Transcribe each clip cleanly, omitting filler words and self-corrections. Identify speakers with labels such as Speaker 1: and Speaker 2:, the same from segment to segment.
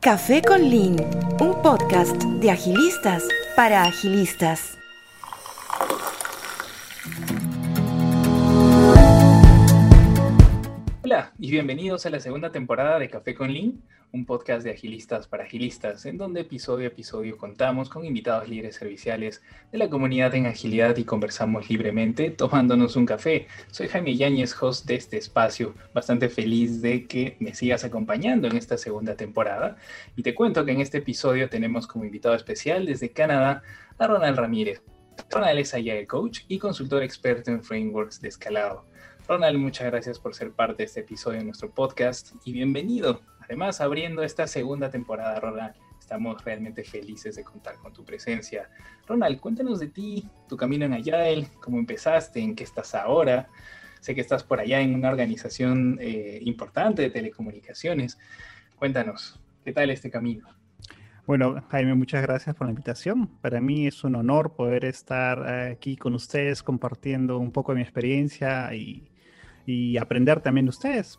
Speaker 1: Café con Lynn, un podcast de agilistas para agilistas.
Speaker 2: Hola y bienvenidos a la segunda temporada de Café con Lynn, un podcast de agilistas para agilistas, en donde episodio a episodio contamos con invitados líderes serviciales de la comunidad en agilidad y conversamos libremente tomándonos un café. Soy Jaime Yáñez, host de este espacio, bastante feliz de que me sigas acompañando en esta segunda temporada. Y te cuento que en este episodio tenemos como invitado especial desde Canadá a Ronald Ramírez. Ronald es Agile Coach y consultor experto en frameworks de escalado. Ronald, muchas gracias por ser parte de este episodio de nuestro podcast y bienvenido. Además, abriendo esta segunda temporada, Ronald, estamos realmente felices de contar con tu presencia. Ronald, cuéntanos de ti, tu camino en Agile, cómo empezaste, en qué estás ahora. Sé que estás por allá en una organización importante de telecomunicaciones. Cuéntanos, ¿qué tal este camino?
Speaker 3: Bueno, Jaime, muchas gracias por la invitación. Para mí es un honor poder estar aquí con ustedes compartiendo un poco de mi experiencia y aprender también de ustedes.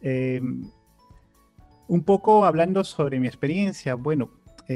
Speaker 3: Un poco hablando sobre mi experiencia. Bueno,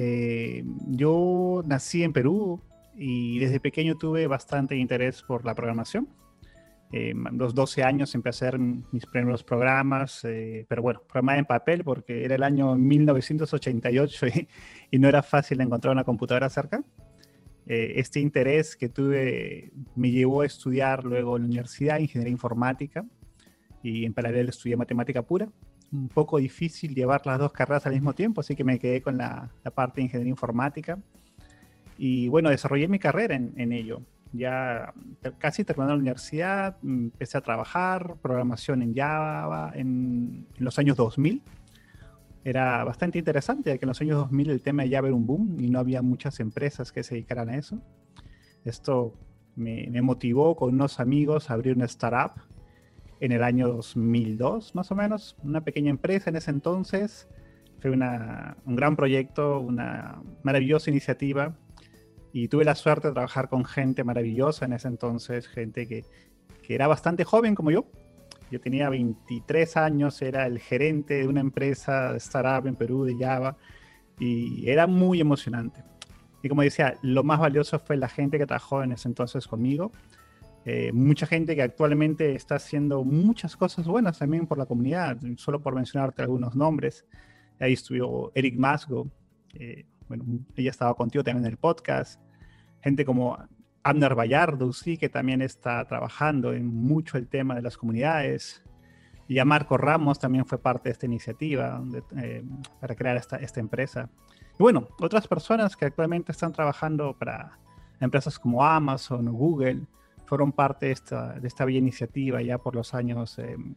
Speaker 3: yo nací en Perú y desde pequeño tuve bastante interés por la programación. A los 12 años empecé a hacer mis primeros programas, pero bueno, programaba en papel porque era el año 1988 y no era fácil encontrar una computadora cerca. Este interés que tuve me llevó a estudiar luego en la universidad ingeniería informática y en paralelo estudié matemática pura. Un poco difícil llevar las dos carreras al mismo tiempo, así que me quedé con la parte de ingeniería informática y bueno, desarrollé mi carrera en ello. Ya casi terminando la universidad, empecé a trabajar programación en Java en los años 2000. Era bastante interesante, ya que en los años 2000 el tema de Java era un boom y no había muchas empresas que se dedicaran a eso. Esto me motivó con unos amigos a abrir una startup en el año 2002, más o menos. Una pequeña empresa en ese entonces. Fue un gran proyecto, una maravillosa iniciativa. Y tuve la suerte de trabajar con gente maravillosa en ese entonces, gente que era bastante joven como yo. Yo tenía 23 años, era el gerente de una empresa de startup en Perú de Java y era muy emocionante. Y como decía, lo más valioso fue la gente que trabajó en ese entonces conmigo. Mucha gente que actualmente está haciendo muchas cosas buenas también por la comunidad, solo por mencionarte algunos nombres. Ahí estuvo Eric Masgo. Bueno, ella estaba contigo también en el podcast. Gente como Abner Vallardo, sí, que también está trabajando en mucho el tema de las comunidades. Y a Marco Ramos también fue parte de esta iniciativa para crear esta empresa. Y bueno, otras personas que actualmente están trabajando para empresas como Amazon o Google fueron parte de esta bella iniciativa ya por los años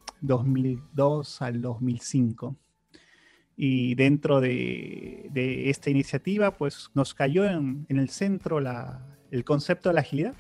Speaker 3: 2002 al 2005. Y dentro de esta iniciativa, pues nos cayó en el centro el concepto de la agilidad.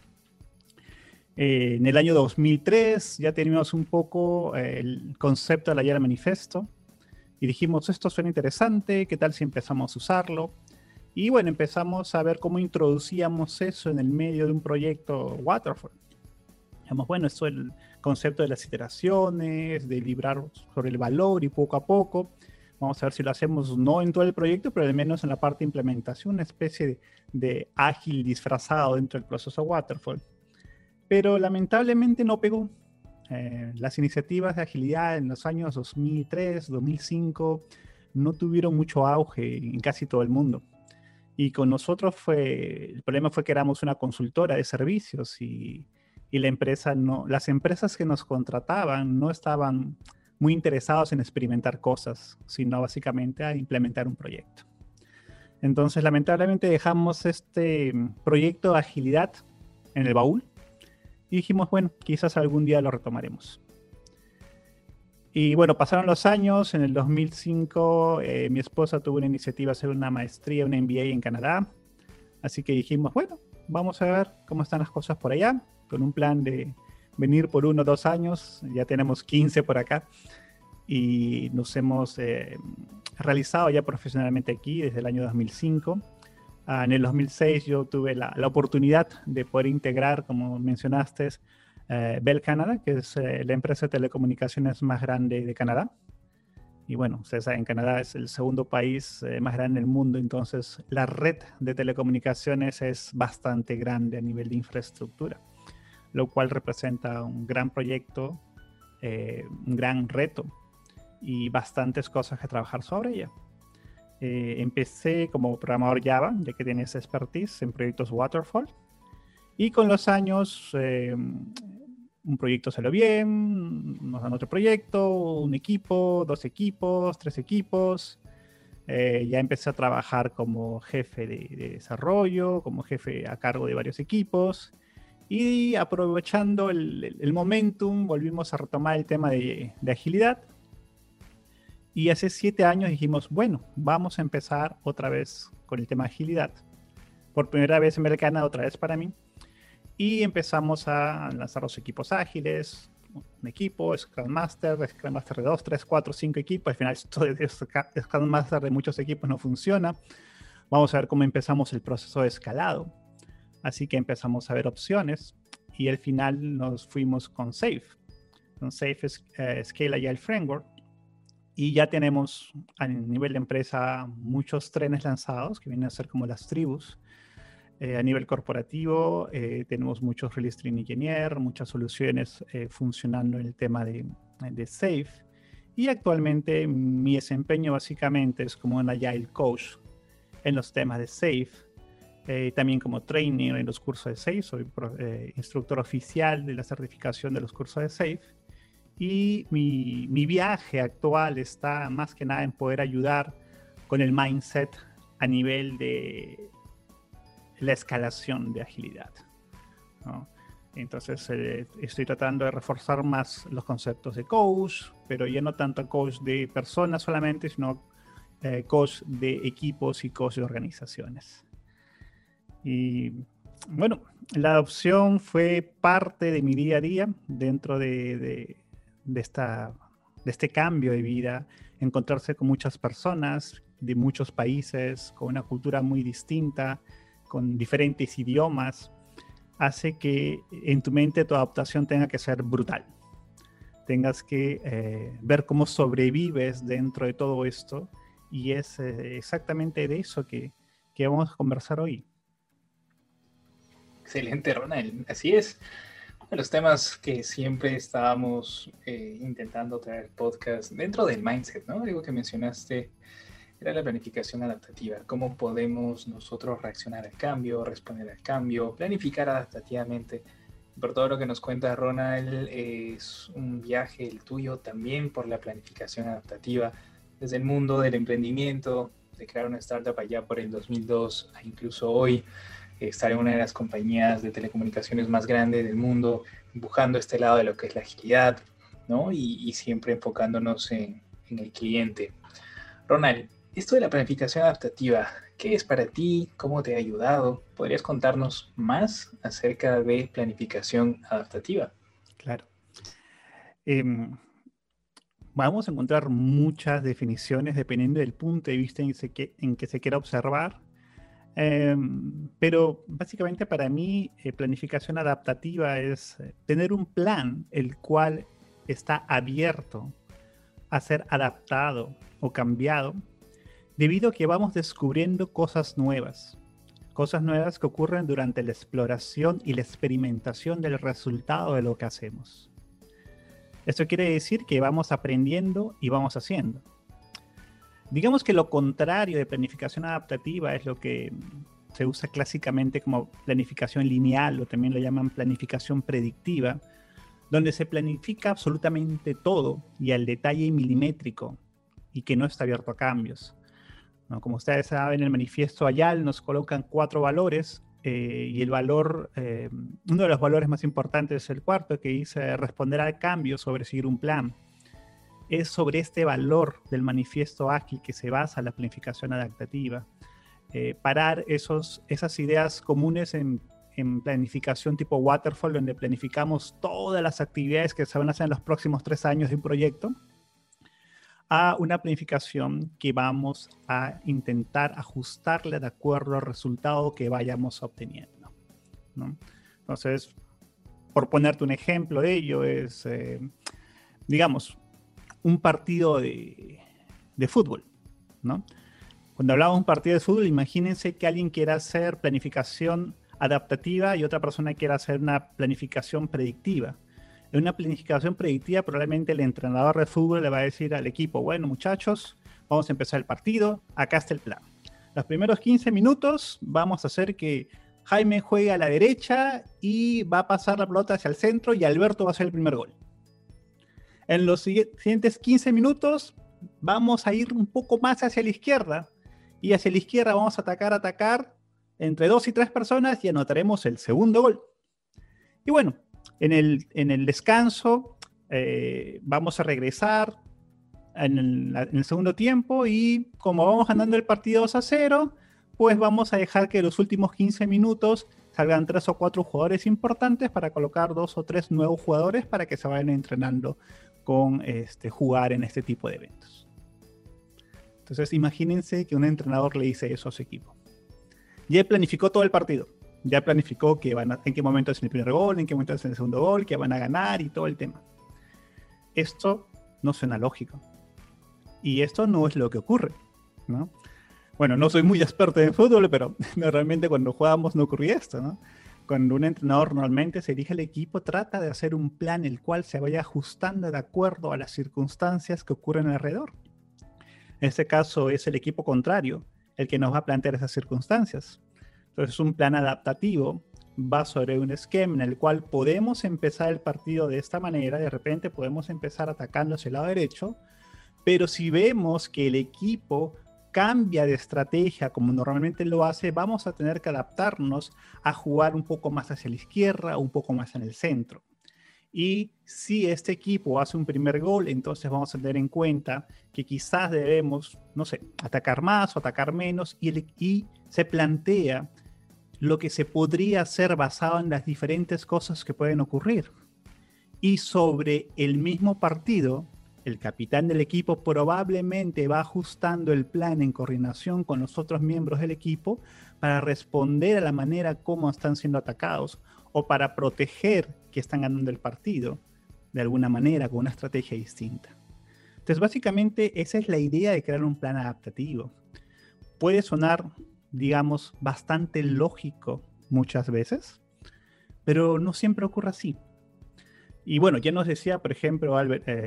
Speaker 3: En el año 2003 ya teníamos un poco el concepto del Agile Manifesto y dijimos, esto suena interesante, ¿qué tal si empezamos a usarlo? Y bueno, empezamos a ver cómo introducíamos eso en el medio de un proyecto Waterfall. Dijimos, bueno, esto es el concepto de las iteraciones, de librar sobre el valor y poco a poco. Vamos a ver si lo hacemos no en todo el proyecto, pero al menos en la parte de implementación, una especie de ágil disfrazado dentro del proceso Waterfall. Pero lamentablemente no pegó. Las iniciativas de agilidad en los años 2003, 2005 no tuvieron mucho auge en casi todo el mundo. Y con nosotros el problema fue que éramos una consultora de servicios y las empresas que nos contrataban no estaban muy interesados en experimentar cosas, sino básicamente a implementar un proyecto. Entonces, lamentablemente dejamos este proyecto de agilidad en el baúl y dijimos, bueno, quizás algún día lo retomaremos. Y bueno, pasaron los años. En el 2005 mi esposa tuvo una iniciativa de hacer una maestría, un MBA en Canadá. Así que dijimos, bueno, vamos a ver cómo están las cosas por allá, con un plan de venir por 1 o 2 años. Ya tenemos 15 por acá y nos hemos realizado ya profesionalmente aquí desde el año 2005. En el 2006 yo tuve la oportunidad de poder integrar, como mencionaste, Bell Canada, que es la empresa de telecomunicaciones más grande de Canadá. Y bueno, ustedes saben, Canadá es el segundo país más grande del mundo, entonces la red de telecomunicaciones es bastante grande a nivel de infraestructura, lo cual representa un gran proyecto, un gran reto y bastantes cosas que trabajar sobre ella. Empecé como programador Java, ya que tenía esa expertise en proyectos Waterfall, y con los años un proyecto salió bien, nos dan otro proyecto, un equipo, 2 equipos, 3 equipos. Ya empecé a trabajar como jefe de desarrollo, como jefe a cargo de varios equipos. Y aprovechando el momentum, volvimos a retomar el tema de agilidad. Y hace 7 años dijimos, bueno, vamos a empezar otra vez con el tema de agilidad. Por primera vez en Americana, otra vez para mí. Y empezamos a lanzar los equipos ágiles, un equipo, Scrum Master de 2, 3, 4, 5 equipos. Al final esto de Scrum Master de muchos equipos no funciona. Vamos a ver cómo empezamos el proceso de escalado. Así que empezamos a ver opciones y al final nos fuimos con SAFe. Con SAFe Scale Agile Framework. Y ya tenemos a nivel de empresa muchos trenes lanzados que vienen a ser como las tribus. A nivel corporativo tenemos muchos Release Train Engineer, muchas soluciones funcionando en el tema de SAFe. Y actualmente mi desempeño básicamente es como un Agile Coach en los temas de SAFe. También como trainer en los cursos de SAFe. Soy instructor oficial de la certificación de los cursos de SAFe. Y mi viaje actual está más que nada en poder ayudar con el mindset a nivel de la escalación de agilidad, ¿no? Entonces estoy tratando de reforzar más los conceptos de coach, pero ya no tanto coach de personas solamente, sino coach de equipos y coach de organizaciones. Y bueno, la adopción fue parte de mi día a día dentro de este cambio de vida, encontrarse con muchas personas de muchos países, con una cultura muy distinta, con diferentes idiomas, hace que en tu mente tu adaptación tenga que ser brutal. Tengas que ver cómo sobrevives dentro de todo esto, y es exactamente de eso que vamos a conversar hoy.
Speaker 2: Excelente, Ronald. Así es. De los temas que siempre estábamos intentando traer podcast dentro del mindset, ¿no? Algo que mencionaste era la planificación adaptativa. Cómo podemos nosotros reaccionar al cambio, responder al cambio, planificar adaptativamente. Por todo lo que nos cuenta Ronald, es un viaje el tuyo también por la planificación adaptativa, desde el mundo del emprendimiento, de crear una startup allá por el 2002 a incluso hoy, estar en una de las compañías de telecomunicaciones más grandes del mundo, empujando este lado de lo que es la agilidad, ¿no? Y siempre enfocándonos en el cliente. Ronald, esto de la planificación adaptativa, ¿qué es para ti? ¿Cómo te ha ayudado? ¿Podrías contarnos más acerca de planificación adaptativa?
Speaker 3: Claro. Vamos a encontrar muchas definiciones dependiendo del punto de vista en que se quiera observar. Pero básicamente para mí planificación adaptativa es tener un plan el cual está abierto a ser adaptado o cambiado debido a que vamos descubriendo cosas nuevas que ocurren durante la exploración y la experimentación del resultado de lo que hacemos. Esto quiere decir que vamos aprendiendo y vamos haciendo. Digamos que lo contrario de planificación adaptativa es lo que se usa clásicamente como planificación lineal, o también lo llaman planificación predictiva, donde se planifica absolutamente todo y al detalle milimétrico y que no está abierto a cambios, ¿no? Como ustedes saben, en el manifiesto Agile nos colocan 4 valores y el valor, uno de los valores más importantes es el cuarto, que dice responder al cambio sobre seguir un plan. Es sobre este valor del manifiesto ágil que se basa la planificación adaptativa. Parar esas ideas comunes en planificación tipo Waterfall, donde planificamos todas las actividades que se van a hacer en los próximos 3 años de un proyecto, a una planificación que vamos a intentar ajustarle de acuerdo al resultado que vayamos obteniendo, ¿no? Entonces, por ponerte un ejemplo de ello, es, digamos, un partido de de fútbol, ¿no? Cuando hablamos de un partido de fútbol, imagínense que alguien quiera hacer planificación adaptativa y otra persona quiera hacer una planificación predictiva. En una planificación predictiva, probablemente el entrenador de fútbol le va a decir al equipo, bueno, muchachos, vamos a empezar el partido, acá está el plan. Los primeros 15 minutos vamos a hacer que Jaime juegue a la derecha y va a pasar la pelota hacia el centro y Alberto va a hacer el primer gol. En los siguientes 15 minutos vamos a ir un poco más hacia la izquierda y hacia la izquierda vamos a atacar entre 2 y 3 personas y anotaremos el segundo gol. Y bueno, en el descanso vamos a regresar en el segundo tiempo y como vamos ganando el partido 2-0, pues vamos a dejar que los últimos 15 minutos salgan 3 o 4 jugadores importantes para colocar 2 o 3 nuevos jugadores para que se vayan entrenando con jugar en este tipo de eventos. Entonces imagínense que un entrenador le dice eso a su equipo. Ya planificó todo el partido. Ya planificó en qué momento es el primer gol, en qué momento es el segundo gol, que van a ganar y todo el tema. Esto no suena lógico. Y esto no es lo que ocurre, ¿no? Bueno, no soy muy experto en fútbol, pero realmente cuando jugábamos no ocurría esto, ¿no? Cuando un entrenador normalmente se dirige al equipo, trata de hacer un plan el cual se vaya ajustando de acuerdo a las circunstancias que ocurren alrededor. En este caso es el equipo contrario el que nos va a plantear esas circunstancias. Entonces un plan adaptativo va sobre un esquema en el cual podemos empezar el partido de esta manera, de repente podemos empezar atacando hacia el lado derecho, pero si vemos que el equipo cambia de estrategia como normalmente lo hace, vamos a tener que adaptarnos a jugar un poco más hacia la izquierda o un poco más en el centro. Y si este equipo hace un primer gol, entonces vamos a tener en cuenta que quizás debemos, no sé, atacar más o atacar menos y se plantea lo que se podría hacer basado en las diferentes cosas que pueden ocurrir. Y sobre el mismo partido, el capitán del equipo probablemente va ajustando el plan en coordinación con los otros miembros del equipo para responder a la manera como están siendo atacados o para proteger que están ganando el partido de alguna manera con una estrategia distinta. Entonces, básicamente, esa es la idea de crear un plan adaptativo. Puede sonar, digamos, bastante lógico muchas veces, pero no siempre ocurre así. Y bueno, ya nos decía, por ejemplo,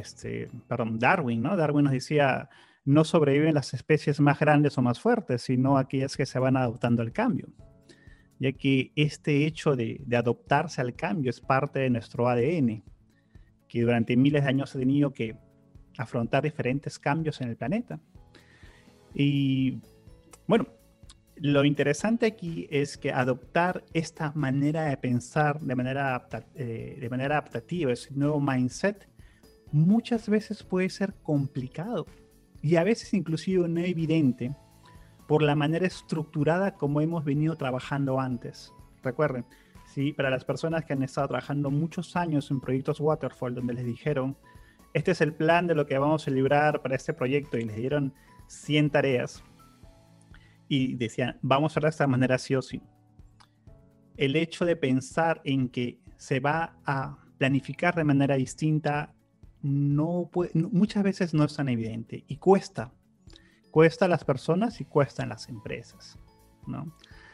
Speaker 3: Darwin, ¿no? Darwin nos decía, no sobreviven las especies más grandes o más fuertes, sino aquellas que se van adaptando al cambio. Ya que este hecho de adaptarse al cambio es parte de nuestro ADN, que durante miles de años ha tenido que afrontar diferentes cambios en el planeta. Y bueno, lo interesante aquí es que adoptar esta manera de pensar de manera adaptativa, ese nuevo mindset, muchas veces puede ser complicado y a veces inclusive no evidente por la manera estructurada como hemos venido trabajando antes. Recuerden, ¿sí? Para las personas que han estado trabajando muchos años en proyectos Waterfall, donde les dijeron, este es el plan de lo que vamos a librar para este proyecto, y les dieron 100 tareas, y decían, vamos a hacer de esta manera sí o sí. El hecho de pensar en que se va a planificar de manera distinta muchas veces no es tan evidente y cuesta a las personas y cuesta en las empresas, ¿no?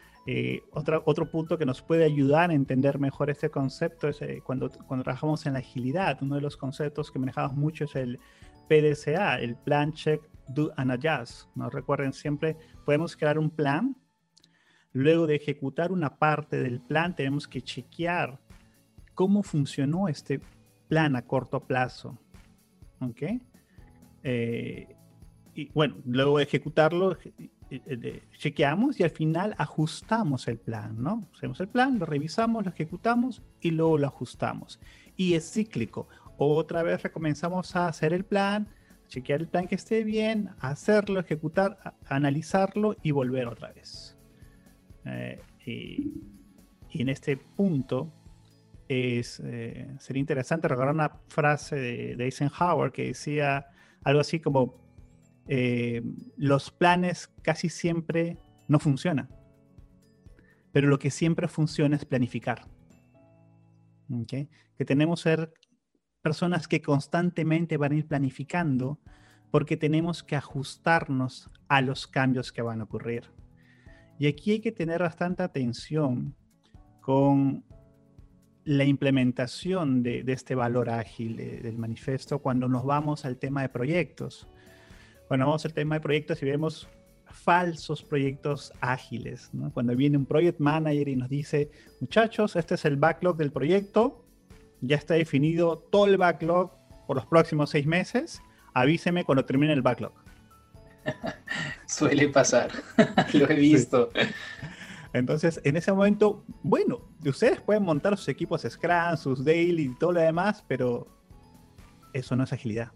Speaker 3: Otro punto que nos puede ayudar a entender mejor este concepto es cuando trabajamos en la agilidad. Uno de los conceptos que manejamos mucho es el PDCA, el Plan, Check, Do and Adjust, ¿no? Recuerden, siempre podemos crear un plan, luego de ejecutar una parte del plan tenemos que chequear cómo funcionó este plan a corto plazo, ¿ok? Y bueno, luego de ejecutarlo, chequeamos y al final ajustamos el plan, ¿no? Hacemos el plan, lo revisamos, lo ejecutamos y luego lo ajustamos. Y es cíclico. Otra vez recomenzamos a hacer el plan, chequear el plan que esté bien, hacerlo, ejecutar, analizarlo y volver otra vez. Y en este punto sería interesante recordar una frase de Eisenhower que decía algo así como los planes casi siempre no funcionan, pero lo que siempre funciona es planificar. ¿Okay? Que tenemos que ser personas que constantemente van a ir planificando, porque tenemos que ajustarnos a los cambios que van a ocurrir. Y aquí hay que tener bastante atención con la implementación de este valor ágil del manifiesto cuando nos vamos al tema de proyectos. Cuando vamos al tema de proyectos y vemos falsos proyectos ágiles, ¿no? Cuando viene un project manager y nos dice, muchachos, este es el backlog del proyecto, ya está definido todo el backlog por los próximos 6 meses, avíseme cuando termine el backlog.
Speaker 2: Suele pasar, lo he visto.
Speaker 3: Sí. Entonces, en ese momento, bueno, ustedes pueden montar sus equipos Scrum, sus daily y todo lo demás, pero eso no es agilidad.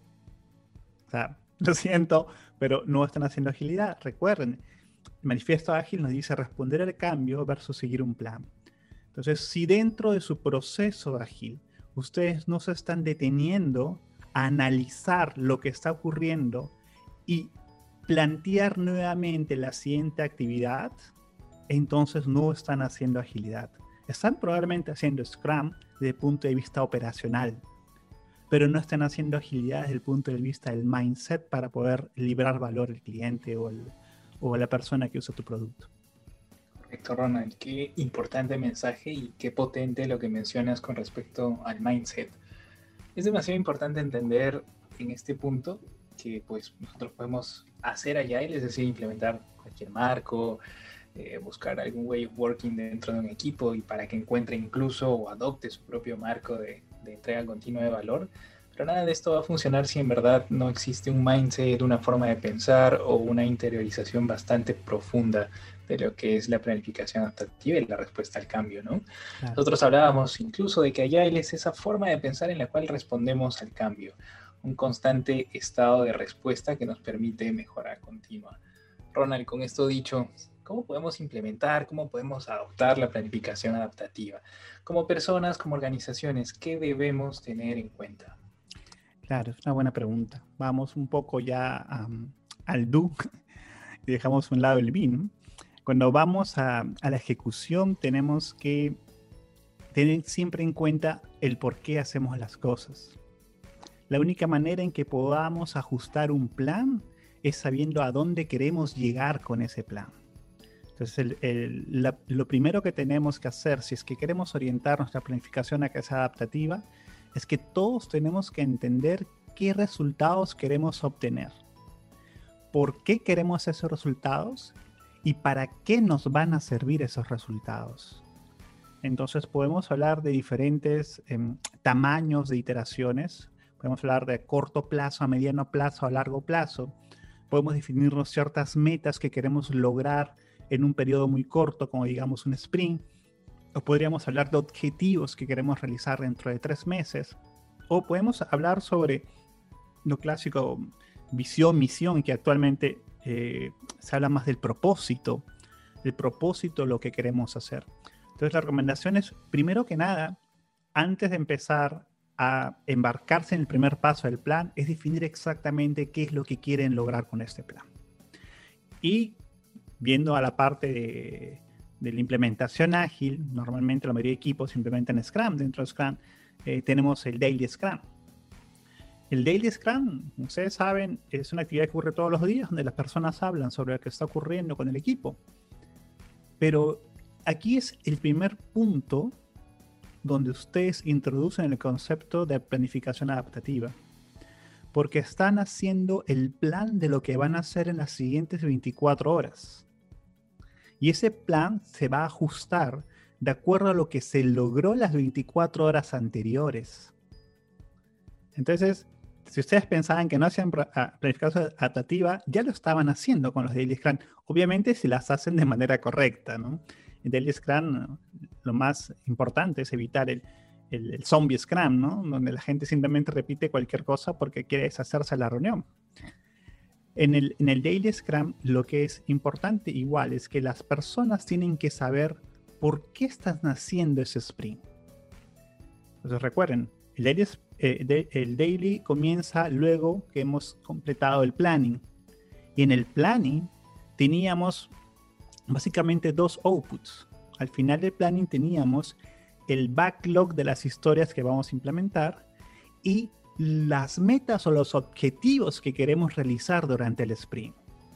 Speaker 3: O sea, lo siento, pero no están haciendo agilidad. Recuerden, el manifiesto ágil nos dice responder al cambio versus seguir un plan. Entonces, si dentro de su proceso ágil ustedes no se están deteniendo a analizar lo que está ocurriendo y plantear nuevamente la siguiente actividad, entonces no están haciendo agilidad. Están probablemente haciendo Scrum desde el punto de vista operacional, pero no están haciendo agilidad desde el punto de vista del mindset para poder liberar valor al cliente o a la persona que usa tu producto.
Speaker 2: Correcto, Ronald. Qué importante mensaje y qué potente lo que mencionas con respecto al mindset. Es demasiado importante entender en este punto que pues nosotros podemos hacer Agile, es decir, implementar cualquier marco, buscar algún way of working dentro de un equipo y para que encuentre incluso o adopte su propio marco de entrega continua de valor. Pero nada de esto va a funcionar si en verdad no existe un mindset, una forma de pensar o una interiorización bastante profunda de lo que es la planificación adaptativa y la respuesta al cambio, ¿no? Claro. Nosotros hablábamos incluso de que Agile es esa forma de pensar en la cual respondemos al cambio, un constante estado de respuesta que nos permite mejora continua. Ronald, con esto dicho, ¿cómo podemos implementar, cómo podemos adoptar la planificación adaptativa? Como personas, como organizaciones, ¿qué debemos tener en cuenta?
Speaker 3: Claro, es una buena pregunta. Vamos un poco ya al do y dejamos a un lado el be, ¿no? Cuando vamos a la ejecución tenemos que tener siempre en cuenta el por qué hacemos las cosas. La única manera en que podamos ajustar un plan es sabiendo a dónde queremos llegar con ese plan. Entonces, lo primero que tenemos que hacer, si es que queremos orientar nuestra planificación a que sea adaptativa, es que todos tenemos que entender qué resultados queremos obtener, por qué queremos esos resultados y para qué nos van a servir esos resultados. Entonces, podemos hablar de diferentes tamaños de iteraciones. Podemos hablar de corto plazo, a mediano plazo, a largo plazo. Podemos definirnos ciertas metas que queremos lograr en un periodo muy corto, como digamos un sprint. O podríamos hablar de objetivos que queremos realizar dentro de 3 meses. O podemos hablar sobre lo clásico, visión, misión, que actualmente se habla más del propósito, lo que queremos hacer. Entonces la recomendación es, primero que nada, antes de empezar a embarcarse en el primer paso del plan, es definir exactamente qué es lo que quieren lograr con este plan. Y viendo a la parte de la implementación ágil, normalmente la mayoría de equipos implementan Scrum. Dentro de Scrum tenemos el Daily Scrum. El Daily Scrum, ustedes saben, es una actividad que ocurre todos los días donde las personas hablan sobre lo que está ocurriendo con el equipo. Pero aquí es el primer punto donde ustedes introducen el concepto de planificación adaptativa, porque están haciendo el plan de lo que van a hacer en las siguientes 24 horas. Y ese plan se va a ajustar de acuerdo a lo que se logró las 24 horas anteriores. Entonces, si ustedes pensaban que no hacían planificación adaptativa, ya lo estaban haciendo con los Daily Scrum. Obviamente si las hacen de manera correcta, ¿no? En Daily Scrum lo más importante es evitar el zombie Scrum, ¿no? Donde la gente simplemente repite cualquier cosa porque quiere deshacerse de la reunión. En el Daily Scrum lo que es importante igual es que las personas tienen que saber por qué están haciendo ese sprint. Entonces recuerden, el daily comienza luego que hemos completado el planning. Y en el planning teníamos básicamente 2 outputs. Al final del planning teníamos el backlog de las historias que vamos a implementar y las metas o los objetivos que queremos realizar durante el sprint.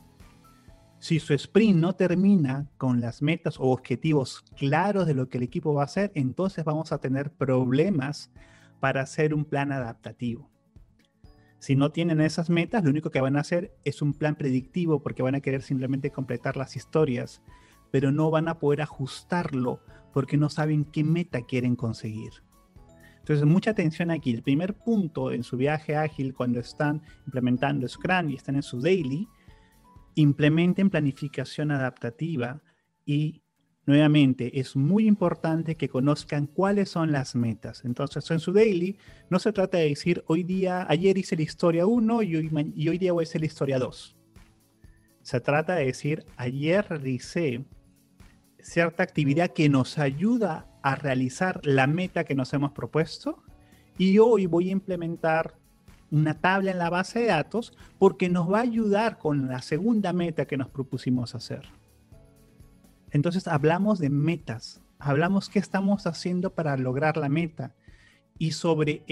Speaker 3: Si su sprint no termina con las metas o objetivos claros de lo que el equipo va a hacer, entonces vamos a tener problemas para hacer un plan adaptativo. Si no tienen esas metas, lo único que van a hacer es un plan predictivo porque van a querer simplemente completar las historias, pero no van a poder ajustarlo porque no saben qué meta quieren conseguir. Entonces, mucha atención aquí. El primer punto en su viaje ágil, cuando están implementando Scrum y están en su daily, implementen planificación adaptativa y, nuevamente, es muy importante que conozcan cuáles son las metas. Entonces, en su daily, no se trata de decir, ayer hice la historia 1 y hoy día voy a hacer la historia 2. Se trata de decir, ayer realicé cierta actividad que nos ayuda a realizar la meta que nos hemos propuesto y hoy voy a implementar una tabla en la base de datos porque nos va a ayudar con la segunda meta que nos propusimos hacer. Entonces hablamos de metas, hablamos qué estamos haciendo para lograr la meta y sobre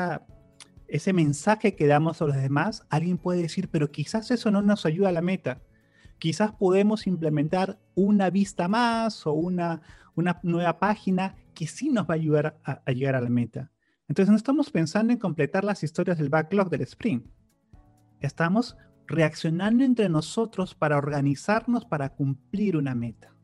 Speaker 3: ese mensaje que damos a los demás, alguien puede decir, pero quizás eso no nos ayuda a la meta. Quizás podemos implementar una vista más o una nueva página que sí nos va a ayudar a llegar a la meta. Entonces no estamos pensando en completar las historias del backlog del sprint. Estamos reaccionando entre nosotros para organizarnos para cumplir una meta.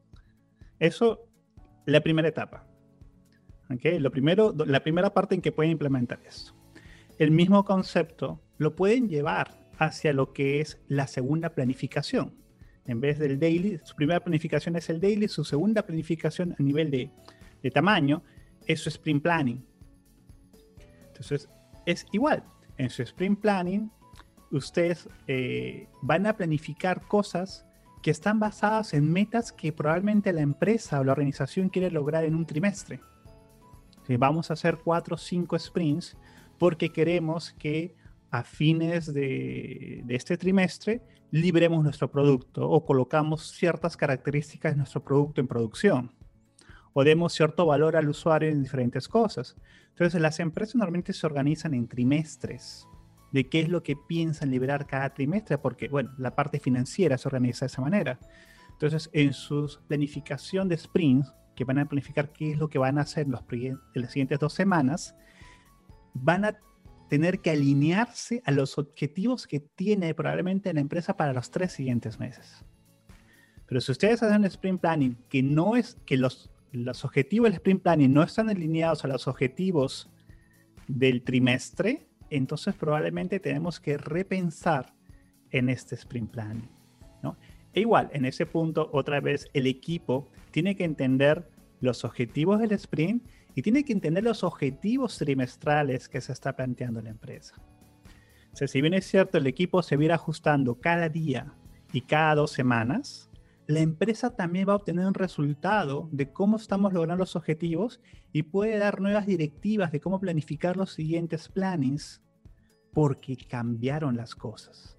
Speaker 3: Eso, la primera etapa. ¿Okay? La primera parte en que pueden implementar esto. El mismo concepto lo pueden llevar hacia lo que es la segunda planificación. En vez del daily, su primera planificación es el daily, su segunda planificación a nivel de tamaño es su sprint planning. Entonces, es igual. En su sprint planning, ustedes van a planificar cosas que están basadas en metas que probablemente la empresa o la organización quiere lograr en un trimestre. Vamos a hacer 4 o 5 sprints porque queremos que a fines de este trimestre libremos nuestro producto o colocamos ciertas características de nuestro producto en producción o demos cierto valor al usuario en diferentes cosas. Entonces, las empresas normalmente se organizan en trimestres de qué es lo que piensan liberar cada trimestre, porque, bueno, la parte financiera se organiza de esa manera. Entonces, en su planificación de sprints, que van a planificar qué es lo que van a hacer en las siguientes 2 semanas, van a tener que alinearse a los objetivos que tiene probablemente la empresa para los 3 siguientes meses. Pero si ustedes hacen un sprint planning que no es que los objetivos del sprint planning no están alineados a los objetivos del trimestre, entonces probablemente tenemos que repensar en este sprint planning, ¿no? E igual, en ese punto, otra vez, el equipo tiene que entender los objetivos del sprint y tiene que entender los objetivos trimestrales que se está planteando la empresa. O sea, si bien es cierto, el equipo se va a ir ajustando cada día y cada 2 semanas, la empresa también va a obtener un resultado de cómo estamos logrando los objetivos y puede dar nuevas directivas de cómo planificar los siguientes plannings porque cambiaron las cosas.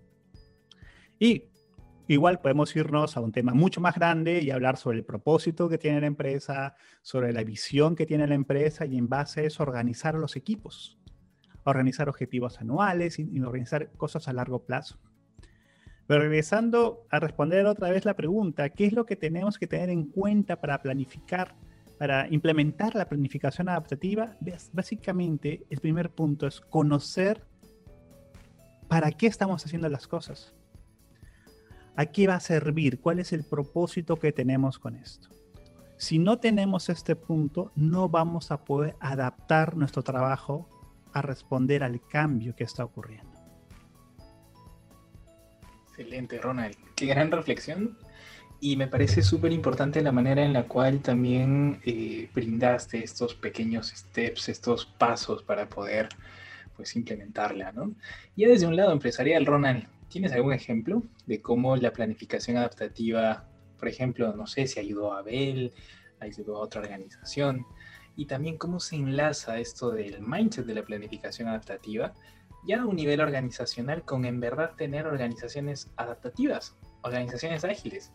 Speaker 3: Y igual podemos irnos a un tema mucho más grande y hablar sobre el propósito que tiene la empresa, sobre la visión que tiene la empresa y en base a eso organizar los equipos, organizar objetivos anuales y organizar cosas a largo plazo. Pero regresando a responder otra vez la pregunta, ¿qué es lo que tenemos que tener en cuenta para planificar, para implementar la planificación adaptativa? Básicamente, el primer punto es conocer para qué estamos haciendo las cosas. ¿A qué va a servir? ¿Cuál es el propósito que tenemos con esto? Si no tenemos este punto, no vamos a poder adaptar nuestro trabajo a responder al cambio que está ocurriendo.
Speaker 2: Excelente, Ronald. Qué gran reflexión. Y me parece súper importante la manera en la cual también brindaste estos pequeños steps, estos pasos para poder pues implementarla, ¿no? Ya desde un lado empresarial, Ronald, ¿tienes algún ejemplo de cómo la planificación adaptativa, por ejemplo, no sé si ayudó a Bell, ayudó a otra organización, y también cómo se enlaza esto del mindset de la planificación adaptativa ya a un nivel organizacional con en verdad tener organizaciones adaptativas, organizaciones ágiles?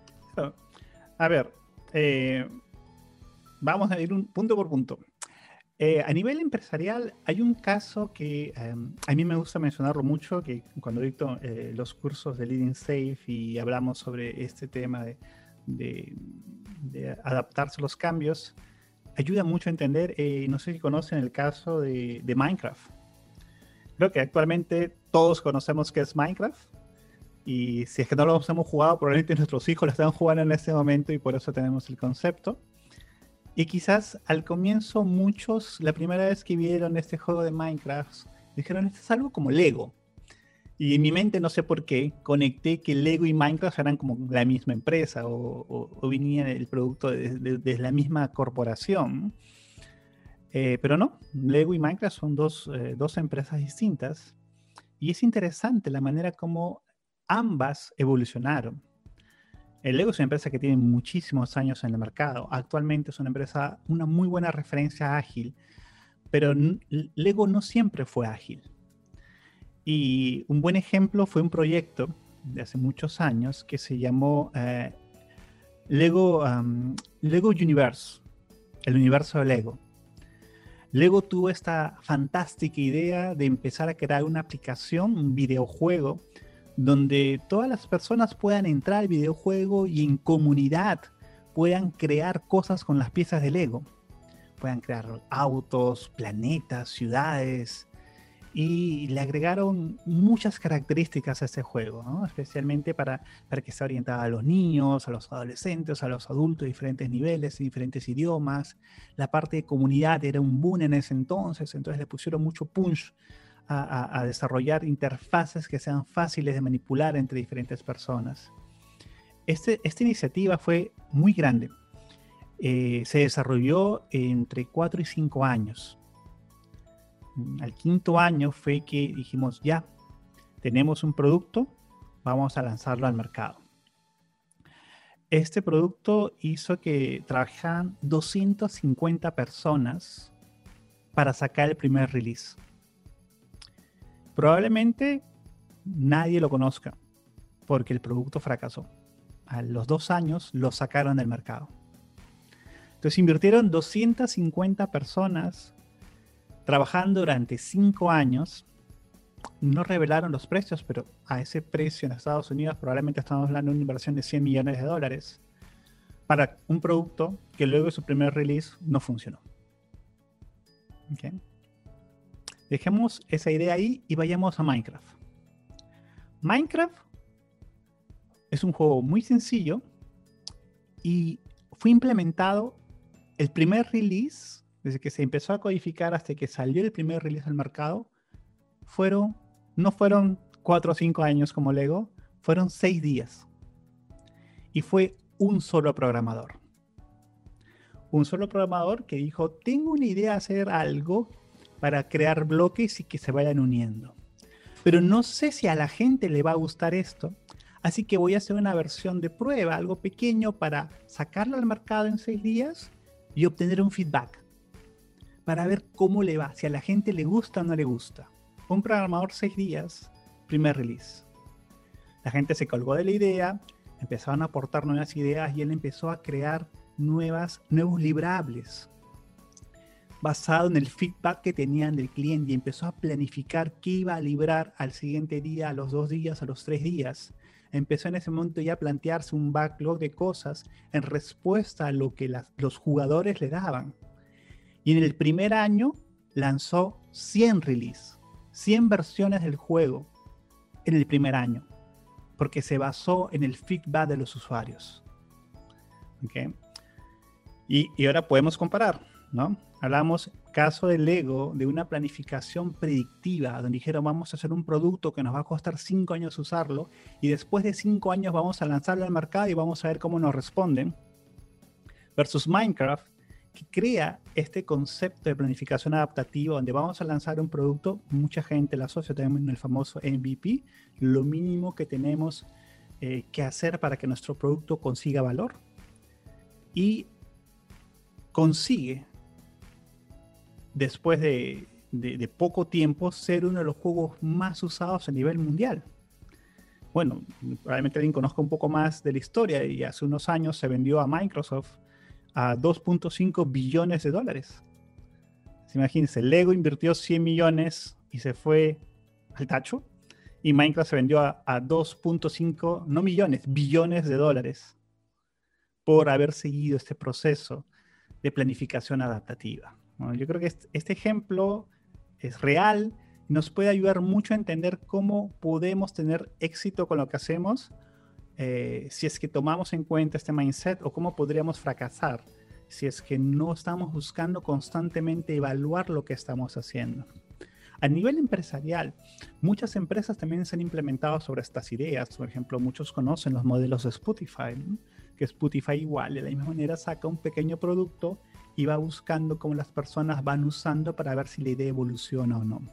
Speaker 3: A ver, vamos a ir punto por punto. A nivel empresarial, hay un caso que a mí me gusta mencionarlo mucho, que cuando dicto los cursos de Leading Safe y hablamos sobre este tema de, de adaptarse a los cambios, ayuda mucho a entender, no sé si conocen el caso de Minecraft. Creo que actualmente todos conocemos qué es Minecraft, y si es que no lo hemos jugado, probablemente nuestros hijos lo están jugando en este momento y por eso tenemos el concepto. Y quizás al comienzo muchos, la primera vez que vieron este juego de Minecraft, dijeron, esto es algo como Lego. Y en mi mente, no sé por qué, conecté que Lego y Minecraft eran como la misma empresa o venía el producto de la misma corporación. Pero no, Lego y Minecraft son dos empresas distintas. Y es interesante la manera como ambas evolucionaron. El Lego es una empresa que tiene muchísimos años en el mercado. Actualmente es una muy buena referencia ágil, pero Lego no siempre fue ágil. Y un buen ejemplo fue un proyecto de hace muchos años que se llamó Lego Universe, el universo de Lego. Lego tuvo esta fantástica idea de empezar a crear una aplicación, un videojuego, donde todas las personas puedan entrar al videojuego y en comunidad puedan crear cosas con las piezas de Lego. Puedan crear autos, planetas, ciudades, y le agregaron muchas características a este juego, ¿no? Especialmente para que esté orientado a los niños, a los adolescentes, a los adultos de diferentes niveles, de diferentes idiomas. La parte de comunidad era un boom en ese entonces le pusieron mucho punch a desarrollar interfaces que sean fáciles de manipular entre diferentes personas. Esta iniciativa fue muy grande. Se desarrolló entre 4 y 5 años. Al 5.º año fue que dijimos, ya, tenemos un producto, vamos a lanzarlo al mercado. Este producto hizo que trabajaran 250 personas para sacar el primer release. Probablemente nadie lo conozca porque el producto fracasó. A los 2 años lo sacaron del mercado. Entonces invirtieron 250 personas trabajando durante 5 años. No revelaron los precios, pero a ese precio en Estados Unidos probablemente estamos hablando de una inversión de $100 millones para un producto que luego de su primer release no funcionó. ¿Okay? Dejemos esa idea ahí y vayamos a Minecraft. Minecraft es un juego muy sencillo y fue implementado el primer release, desde que se empezó a codificar hasta que salió el primer release al mercado, no fueron 4 o 5 años como Lego, fueron 6 días. Y fue un solo programador. Un solo programador que dijo, tengo una idea de hacer algo para crear bloques y que se vayan uniendo. Pero no sé si a la gente le va a gustar esto, así que voy a hacer una versión de prueba, algo pequeño para sacarlo al mercado en 6 días y obtener un feedback para ver cómo le va, si a la gente le gusta o no le gusta. Un programador 6 días, primer release. La gente se colgó de la idea, empezaron a aportar nuevas ideas y él empezó a crear nuevos librables basado en el feedback que tenían del cliente y empezó a planificar qué iba a librar al siguiente día, a los 2 días, a los 3 días. Empezó en ese momento ya a plantearse un backlog de cosas en respuesta a lo que los jugadores le daban. Y en el primer año lanzó 100 releases, 100 versiones del juego en el primer año, porque se basó en el feedback de los usuarios. ¿Okay? Y ahora podemos comparar, ¿no? Hablamos, caso de Lego, de una planificación predictiva, donde dijeron vamos a hacer un producto que nos va a costar 5 años usarlo y después de 5 años vamos a lanzarlo al mercado y vamos a ver cómo nos responden, versus Minecraft, que crea este concepto de planificación adaptativa donde vamos a lanzar un producto, mucha gente la asocia también en el famoso MVP, lo mínimo que tenemos que hacer para que nuestro producto consiga valor, y consigue después de poco tiempo ser uno de los juegos más usados a nivel mundial. Bueno, probablemente alguien conozca un poco más de la historia y hace unos años se vendió a Microsoft a $2.5 billones. Imagínense, Lego invirtió 100 millones y se fue al tacho. Y Minecraft se vendió a 2.5, no millones, billones de dólares por haber seguido este proceso de planificación adaptativa. Bueno, yo creo que este ejemplo es real, nos puede ayudar mucho a entender cómo podemos tener éxito con lo que hacemos si es que tomamos en cuenta este mindset, o cómo podríamos fracasar si es que no estamos buscando constantemente evaluar lo que estamos haciendo. A nivel empresarial, muchas empresas también se han implementado sobre estas ideas. Por ejemplo, muchos conocen los modelos de Spotify, ¿no? Que Spotify igual, de la misma manera, saca un pequeño producto y va buscando cómo las personas van usando para ver si la idea evoluciona o no.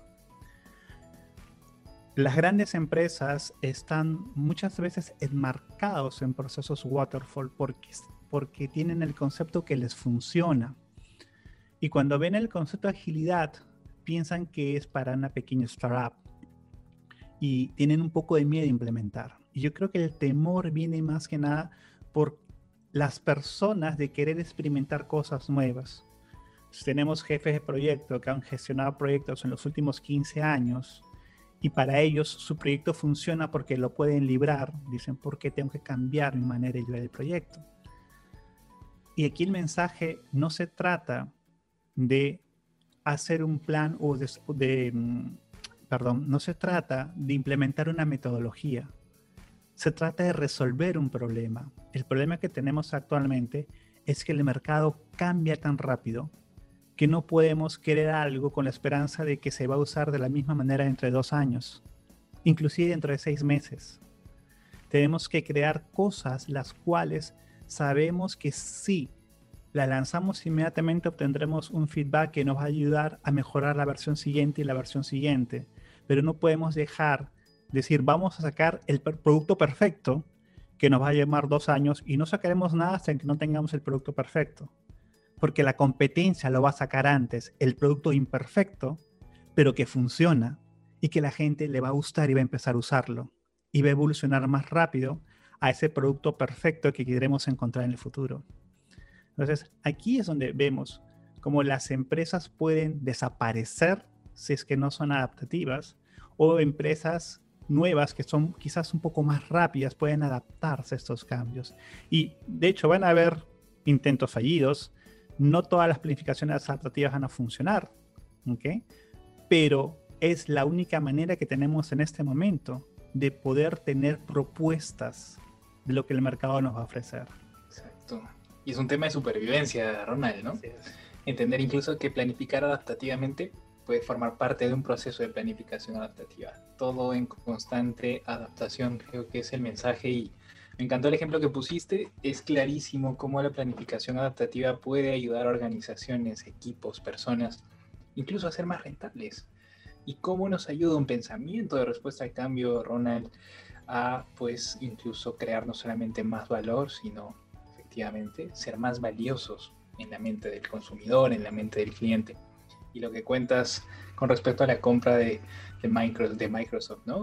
Speaker 3: Las grandes empresas están muchas veces enmarcados en procesos waterfall porque tienen el concepto que les funciona. Y cuando ven el concepto de agilidad, piensan que es para una pequeña startup y tienen un poco de miedo de implementar. Y yo creo que el temor viene más que nada por las personas de querer experimentar cosas nuevas. Tenemos jefes de proyecto que han gestionado proyectos en los últimos 15 años y para ellos su proyecto funciona porque lo pueden librar. Dicen, ¿por qué tengo que cambiar mi manera de librar el proyecto? Y aquí el mensaje no se trata de hacer un plan o no se trata de implementar una metodología. Se trata de resolver un problema. El problema que tenemos actualmente es que el mercado cambia tan rápido que no podemos querer algo con la esperanza de que se va a usar de la misma manera dentro de 2 años, inclusive dentro de 6 meses. Tenemos que crear cosas las cuales sabemos que sí, la lanzamos inmediatamente, obtendremos un feedback que nos va a ayudar a mejorar la versión siguiente y la versión siguiente. Pero no podemos decir, vamos a sacar el producto perfecto que nos va a llevar 2 años y no sacaremos nada hasta que no tengamos el producto perfecto. Porque la competencia lo va a sacar antes, el producto imperfecto, pero que funciona y que la gente le va a gustar y va a empezar a usarlo. Y va a evolucionar más rápido a ese producto perfecto que queremos encontrar en el futuro. Entonces, aquí es donde vemos cómo las empresas pueden desaparecer si es que no son adaptativas, o empresas nuevas que son quizás un poco más rápidas pueden adaptarse a estos cambios. Y de hecho van a haber intentos fallidos, no todas las planificaciones adaptativas van a funcionar, ¿okay? Pero es la única manera que tenemos en este momento de poder tener propuestas de lo que el mercado nos va a ofrecer.
Speaker 2: Exacto. Y es un tema de supervivencia, Ronald, ¿no? Sí. Entender incluso que planificar adaptativamente puede formar parte de un proceso de planificación adaptativa. Todo en constante adaptación, creo que es el mensaje, y me encantó el ejemplo que pusiste. Es clarísimo cómo la planificación adaptativa puede ayudar a organizaciones, equipos, personas, incluso a ser más rentables. Y cómo nos ayuda un pensamiento de respuesta al cambio, Ronald, a pues incluso crear no solamente más valor, sino efectivamente ser más valiosos en la mente del consumidor, en la mente del cliente. Y lo que cuentas con respecto a la compra de Microsoft, ¿no?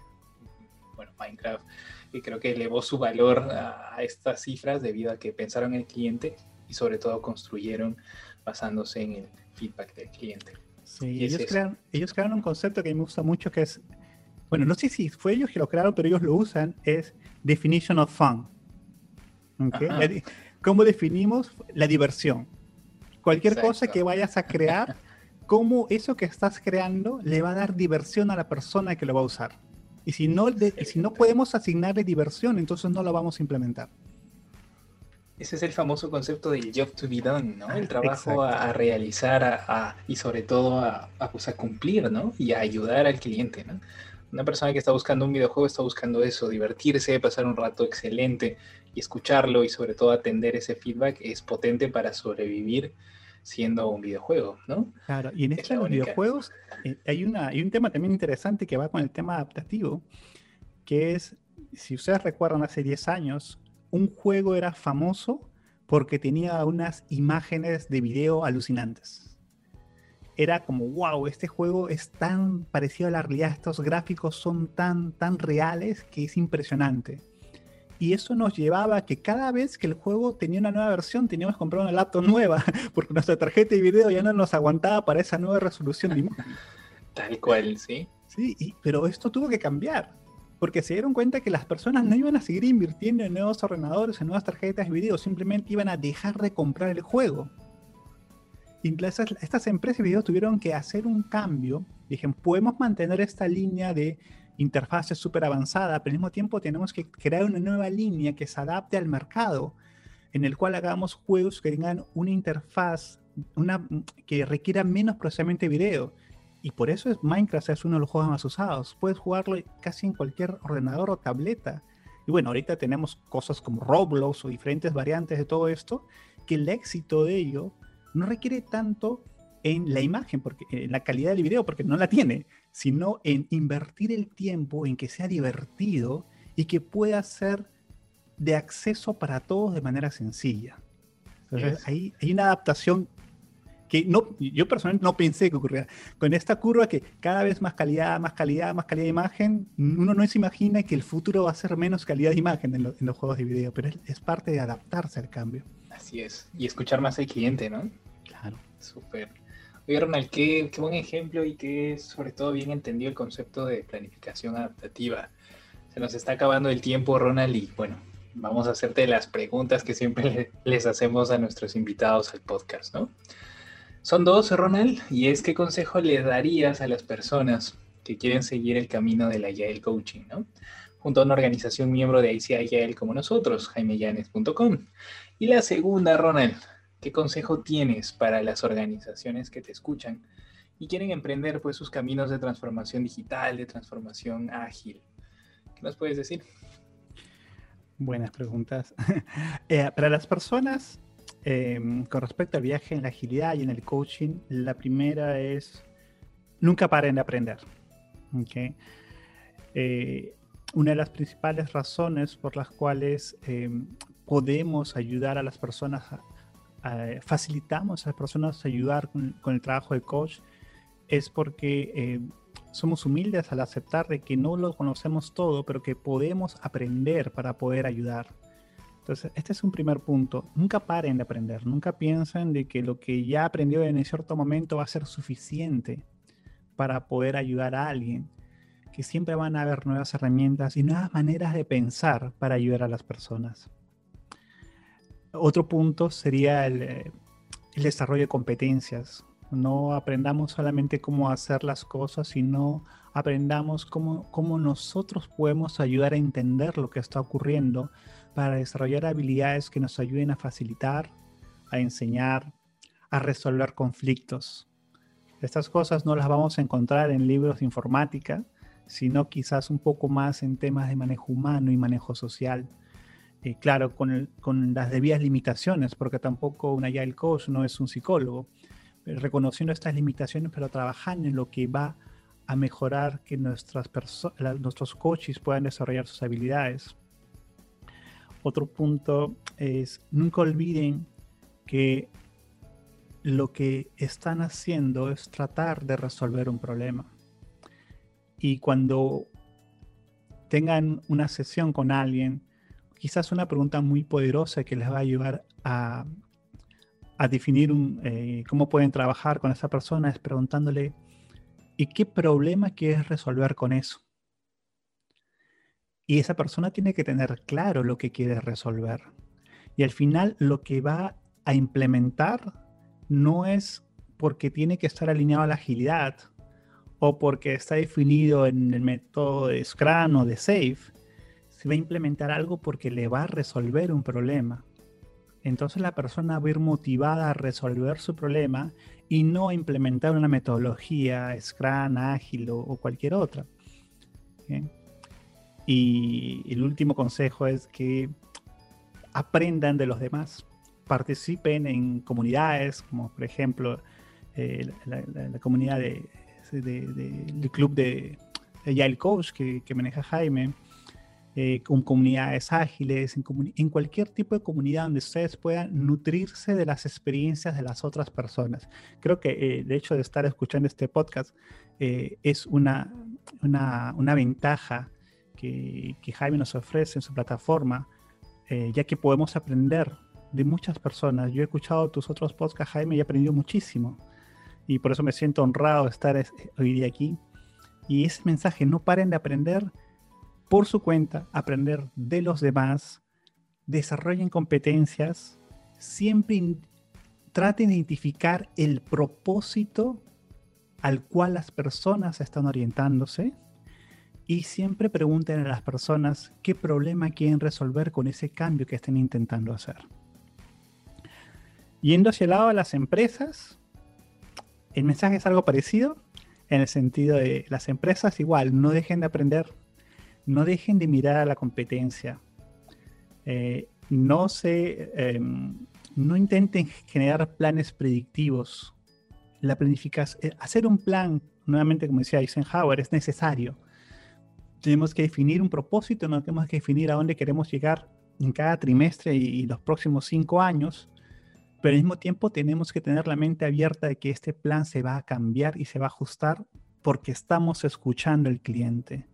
Speaker 2: Bueno, Minecraft, creo que elevó su valor a estas cifras debido a que pensaron en el cliente y sobre todo construyeron basándose en el feedback del cliente.
Speaker 3: Sí, ellos crearon un concepto que me gusta mucho, que es, bueno, no sé si fue ellos que lo crearon, pero ellos lo usan, es definition of fun. ¿Okay? ¿Cómo definimos la diversión? Cualquier cosa que vayas a crear, cómo eso que estás creando le va a dar diversión a la persona que lo va a usar. Y si no podemos asignarle diversión, entonces no lo vamos a implementar.
Speaker 2: Ese es el famoso concepto del job to be done, ¿no? El trabajo a realizar y sobre todo a cumplir, ¿no? Y a ayudar al cliente, ¿no? Una persona que está buscando un videojuego está buscando eso, divertirse, pasar un rato excelente, y escucharlo y sobre todo atender ese feedback es potente para sobrevivir siendo un videojuego, ¿no?
Speaker 3: Claro, y en esto de los videojuegos hay un tema también interesante que va con el tema adaptativo, que es, si ustedes recuerdan, hace 10 años, un juego era famoso porque tenía unas imágenes de video alucinantes. Era como, wow, este juego es tan parecido a la realidad, estos gráficos son tan reales que es impresionante. Y eso nos llevaba a que cada vez que el juego tenía una nueva versión, teníamos que comprar una laptop nueva, porque nuestra tarjeta de video ya no nos aguantaba para esa nueva resolución de imagen.
Speaker 2: Tal cual, ¿sí?
Speaker 3: Sí, pero esto tuvo que cambiar, porque se dieron cuenta que las personas no iban a seguir invirtiendo en nuevos ordenadores, en nuevas tarjetas de video, simplemente iban a dejar de comprar el juego. Y estas empresas de video tuvieron que hacer un cambio. Dijeron, podemos mantener esta línea de interfaces súper avanzada, pero al mismo tiempo tenemos que crear una nueva línea que se adapte al mercado, en el cual hagamos juegos que tengan una interfaz que requiera menos procesamiento de video. Y por eso Minecraft es uno de los juegos más usados. Puedes jugarlo casi en cualquier ordenador o tableta. Y bueno, ahorita tenemos cosas como Roblox o diferentes variantes de todo esto, que el éxito de ello no requiere tanto en la imagen, en la calidad del video, porque no la tiene, sino en invertir el tiempo en que sea divertido y que pueda ser de acceso para todos de manera sencilla. Entonces, hay una adaptación que yo personalmente no pensé que ocurriera. Con esta curva que cada vez más calidad de imagen, uno no se imagina que el futuro va a ser menos calidad de imagen en los juegos de video, pero es parte de adaptarse al cambio.
Speaker 2: Así es. Y escuchar más al cliente, ¿no?
Speaker 3: Claro.
Speaker 2: Súper. Oye, Ronald, qué buen ejemplo y que sobre todo bien entendido el concepto de planificación adaptativa. Se nos está acabando el tiempo, Ronald, y bueno, vamos a hacerte las preguntas que siempre les hacemos a nuestros invitados al podcast, ¿no? Son dos, Ronald, y es ¿qué consejo le darías a las personas que quieren seguir el camino del Agile Coaching, ¿no? Junto a una organización miembro de IC Agile como nosotros, jaimeyanes.com. Y la segunda, Ronald, ¿qué consejo tienes para las organizaciones que te escuchan y quieren emprender pues sus caminos de transformación digital, de transformación ágil? ¿Qué nos puedes decir?
Speaker 3: Buenas preguntas. Para las personas, con respecto al viaje en la agilidad y en el coaching, la primera es nunca paren de aprender. ¿Okay? Una de las principales razones por las cuales podemos ayudar a las personas, facilitamos a las personas a ayudar con el trabajo de coach, es porque somos humildes al aceptar de que no lo conocemos todo, pero que podemos aprender para poder ayudar. Entonces, este es un primer punto. Nunca paren de aprender. Nunca piensen de que lo que ya aprendió en cierto momento va a ser suficiente para poder ayudar a alguien. Que siempre van a haber nuevas herramientas y nuevas maneras de pensar para ayudar a las personas. Otro punto sería el desarrollo de competencias. No aprendamos solamente cómo hacer las cosas, sino aprendamos cómo nosotros podemos ayudar a entender lo que está ocurriendo para desarrollar habilidades que nos ayuden a facilitar, a enseñar, a resolver conflictos. Estas cosas no las vamos a encontrar en libros de informática, sino quizás un poco más en temas de manejo humano y manejo social. Claro, con las debidas limitaciones, porque tampoco un Agile Coach no es un psicólogo, reconociendo estas limitaciones, pero trabajando en lo que va a mejorar que nuestros coaches puedan desarrollar sus habilidades. Otro punto es, nunca olviden que lo que están haciendo es tratar de resolver un problema. Y cuando tengan una sesión con alguien, quizás una pregunta muy poderosa que les va a ayudar a definir cómo pueden trabajar con esa persona es preguntándole, ¿y qué problema quieres resolver con eso? Y esa persona tiene que tener claro lo que quiere resolver. Y al final lo que va a implementar no es porque tiene que estar alineado a la agilidad o porque está definido en el método de Scrum o de SAFe. Se va a implementar algo porque le va a resolver un problema. Entonces la persona va a ir motivada a resolver su problema y no a implementar una metodología Scrum, Ágil o cualquier otra. ¿Okay? Y el último consejo es que aprendan de los demás. Participen en comunidades, como por ejemplo la comunidad del club de Agile Coach que maneja Jaime, con comunidades ágiles, en cualquier tipo de comunidad donde ustedes puedan nutrirse de las experiencias de las otras personas. Creo que el hecho de estar escuchando este podcast es una ventaja que Jaime nos ofrece en su plataforma, ya que podemos aprender de muchas personas. Yo he escuchado tus otros podcasts, Jaime, y he aprendido muchísimo. Y por eso me siento honrado de estar hoy día aquí. Y ese mensaje, no paren de aprender por su cuenta, aprender de los demás, desarrollen competencias, siempre traten de identificar el propósito al cual las personas están orientándose y siempre pregunten a las personas qué problema quieren resolver con ese cambio que estén intentando hacer. Yendo hacia el lado de las empresas, el mensaje es algo parecido, en el sentido de las empresas igual, no dejen de aprender, no dejen de mirar a la competencia, no intenten generar planes predictivos. La planificación, hacer un plan, nuevamente como decía Eisenhower, es necesario. Tenemos que definir un propósito, no tenemos que definir a dónde queremos llegar en cada trimestre y los próximos 5 años, pero al mismo tiempo tenemos que tener la mente abierta de que este plan se va a cambiar y se va a ajustar porque estamos escuchando al cliente.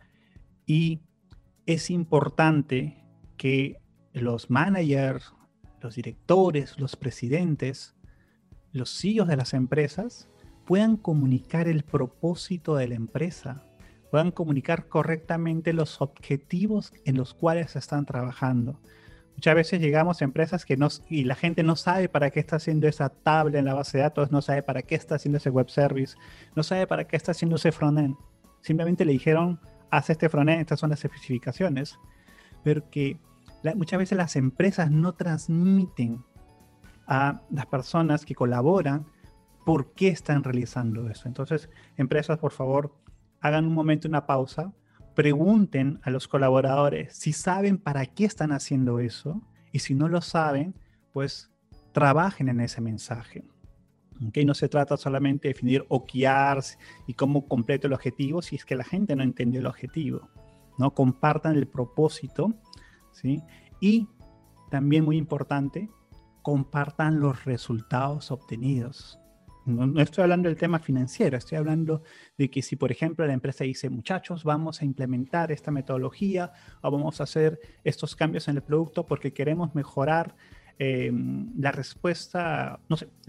Speaker 3: Y es importante que los managers, los directores, los presidentes, los CEOs de las empresas puedan comunicar el propósito de la empresa, puedan comunicar correctamente los objetivos en los cuales están trabajando. Muchas veces llegamos a empresas y la gente no sabe para qué está haciendo esa tabla en la base de datos, no sabe para qué está haciendo ese web service, no sabe para qué está haciendo ese frontend. Simplemente le dijeron, haz este frontend, estas son las especificaciones. Pero que muchas veces las empresas no transmiten a las personas que colaboran por qué están realizando eso. Entonces, empresas, por favor, hagan un momento una pausa, pregunten a los colaboradores si saben para qué están haciendo eso y si no lo saben, pues trabajen en ese mensaje. ¿Okay? No se trata solamente de definir OKRs y cómo completo el objetivo si es que la gente no entendió el objetivo, ¿no? Compartan el propósito, ¿sí? Y también muy importante, compartan los resultados obtenidos. No estoy hablando del tema financiero, estoy hablando de que si, por ejemplo, la empresa dice, muchachos, vamos a implementar esta metodología o vamos a hacer estos cambios en el producto porque queremos mejorar la respuesta, no sé,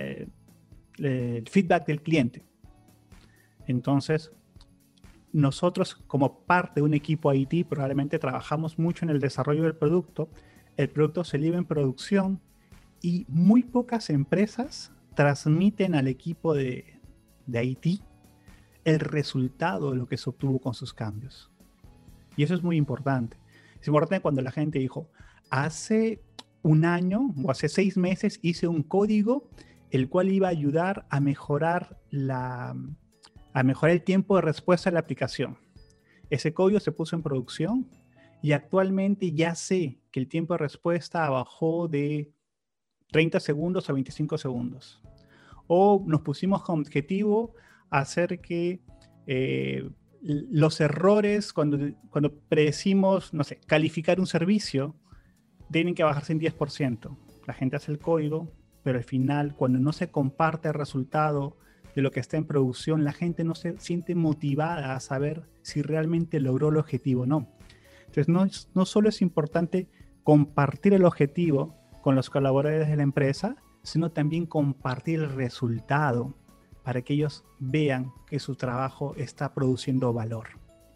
Speaker 3: el feedback del cliente. Entonces, nosotros como parte de un equipo IT probablemente trabajamos mucho en el desarrollo del producto. El producto se libra en producción y muy pocas empresas transmiten al equipo de IT el resultado de lo que se obtuvo con sus cambios. Y eso es muy importante. Es importante cuando la gente dijo, hace un año o hace 6 meses hice un código el cual iba a ayudar a mejorar el tiempo de respuesta de la aplicación. Ese código se puso en producción y actualmente ya sé que el tiempo de respuesta bajó de 30 segundos a 25 segundos. O nos pusimos como objetivo hacer que los errores, cuando predecimos, no sé, calificar un servicio, tienen que bajarse en 10%. La gente hace el código, pero al final, cuando no se comparte el resultado de lo que está en producción, la gente no se siente motivada a saber si realmente logró el objetivo o no. Entonces, no solo es importante compartir el objetivo con los colaboradores de la empresa, sino también compartir el resultado para que ellos vean que su trabajo está produciendo valor.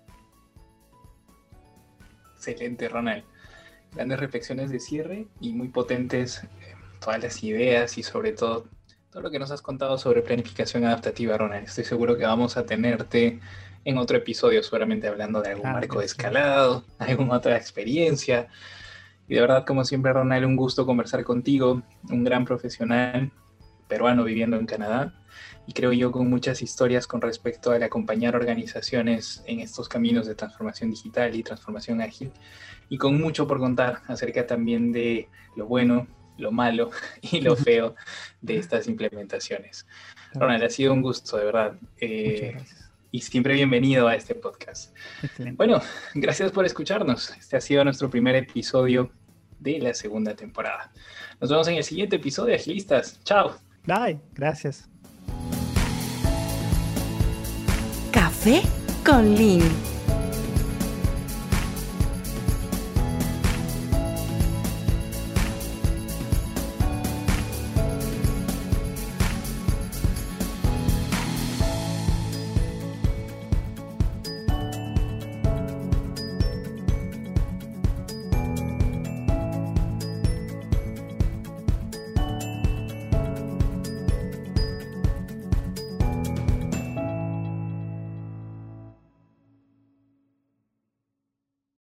Speaker 2: Excelente, Ronald. Grandes reflexiones de cierre y muy potentes todas las ideas y sobre todo lo que nos has contado sobre planificación adaptativa, Ronald. Estoy seguro que vamos a tenerte en otro episodio, seguramente hablando de algún marco de escalado, alguna otra experiencia. Y de verdad, como siempre, Ronald, un gusto conversar contigo, un gran profesional peruano viviendo en Canadá y creo yo con muchas historias con respecto al acompañar organizaciones en estos caminos de transformación digital y transformación ágil y con mucho por contar acerca también de lo bueno, lo malo y lo feo de estas implementaciones. Ronald, ha sido un gusto, de verdad.
Speaker 3: Muchas gracias.
Speaker 2: Y siempre bienvenido a este podcast.
Speaker 3: Excelente.
Speaker 2: Bueno, gracias por escucharnos. Este ha sido nuestro primer episodio de la segunda temporada. Nos vemos en el siguiente episodio, Agilistas. ¡Chao!
Speaker 3: Bye, gracias.
Speaker 1: Café con Lean.